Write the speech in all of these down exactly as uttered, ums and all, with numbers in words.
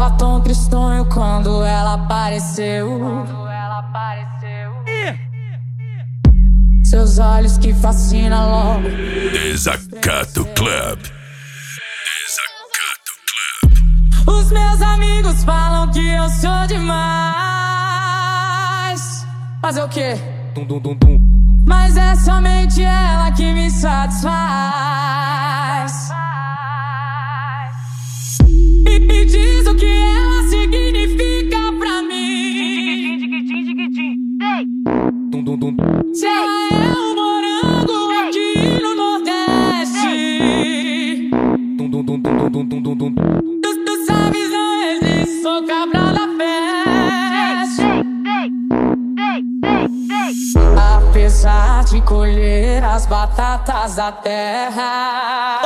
Tava tão tristonho quando ela apareceu. Seus olhos que fascinam logo. Desacato Club. Desacato Club. Os meus amigos falam que eu sou demais. Fazer o quê? Dum, dum, dum, dum. Mas é somente ela que me satisfaz. E, e diz o que ela significa pra mim. Dum, dum, dum. Se ela é um morango aqui no Nordeste. Dum, dum, dum, dum, dum, dum, dum, dum. Tu, tu sabes, não existe, sou cabral da festa. Apesar de colher as batatas da terra.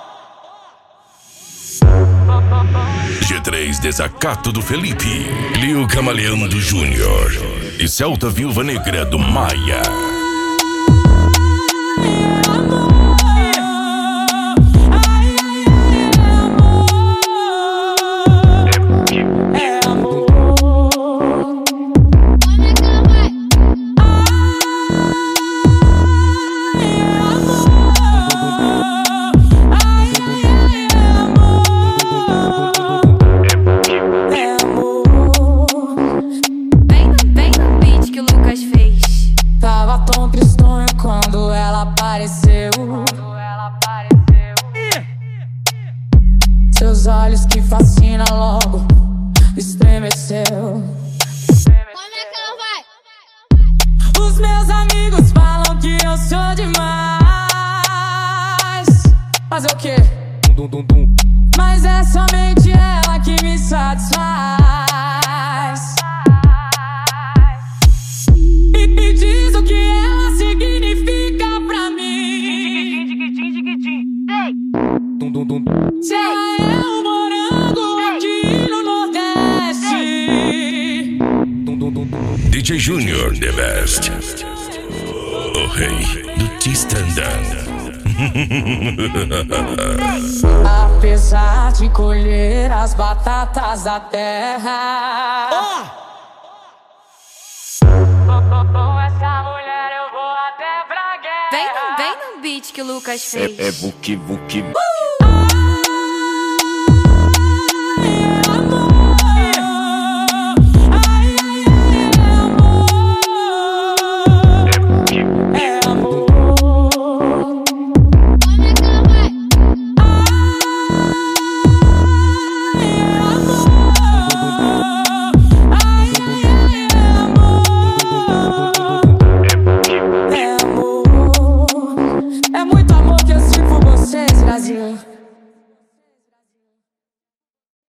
G três Desacato do Felipe, Lio Camaleão do Júnior e Celta Viúva Negra do Maia. Seus olhos que fascinam logo estremeceu. Como é que ela vai? Os meus amigos falam que eu sou demais. Fazer o quê? Dum, dum, dum. Mas é somente ela que me satisfaz. E, e diz o que ela significa pra mim. Dum, dum, dum. Se ela é um morango aqui no Nordeste. Dum, dum, dum, dum. D J Júnior The Best, o rei do Tistandão. Apesar de colher as batatas da terra. Com essa mulher eu vou até pra guerra. Vem no, vem no beat que o Lucas fez. É, é buque, buque. Uh!